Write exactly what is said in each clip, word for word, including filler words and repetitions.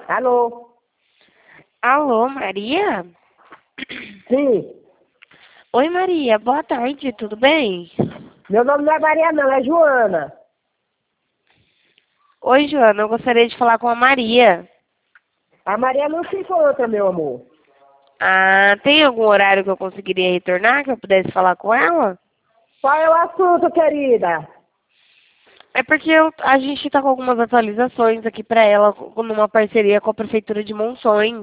Alô? Alô, Maria? Sim. Oi, Maria. Boa tarde, tudo bem? Meu nome não é Maria, não, é Joana. Oi, Joana. Eu gostaria de falar com a Maria. A Maria não se encontra, meu amor. Ah, tem algum horário que eu conseguiria retornar, que eu pudesse falar com ela? Qual é o assunto, querida? É porque eu- a gente está com algumas atualizações aqui para ela, com- numa parceria com a Prefeitura de Monções.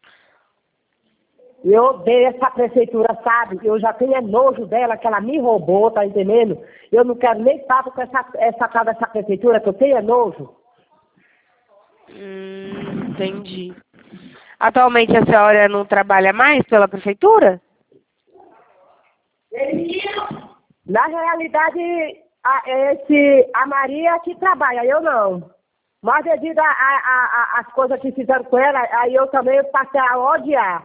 Eu odeio essa prefeitura, sabe? Eu já tenho é nojo dela, que ela me roubou, tá entendendo? Eu não quero nem papo com essa, essa tal dessa prefeitura, que eu tenho é nojo. Hum, entendi. Atualmente a senhora não trabalha mais pela Prefeitura? Na realidade, a, esse, a Maria que trabalha, eu não. Mas devido a, a, a- as coisas que fizeram com ela, aí eu também passei a odiar.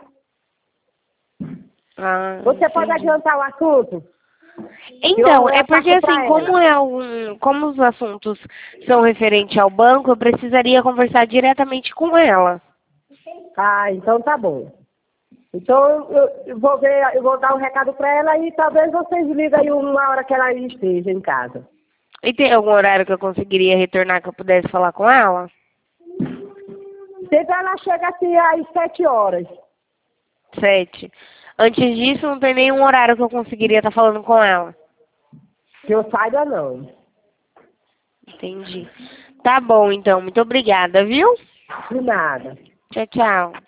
Ah, Você pode entendi. adiantar o assunto? Então, Eu, é eu porque passo assim, para como ela. é um, como os assuntos são referentes ao banco, eu precisaria conversar diretamente com ela. Ah, então tá bom. Então eu, eu vou ver, eu vou dar um recado para ela e talvez vocês liguem aí uma hora que ela esteja em casa. E tem algum horário que eu conseguiria retornar que eu pudesse falar com ela? Sempre ela chega assim às sete horas. Sete. Antes disso, não tem nenhum horário que eu conseguiria estar falando com ela. Que eu saiba não. Entendi. Tá bom, então. Muito obrigada, viu? De nada. Tchau, tchau.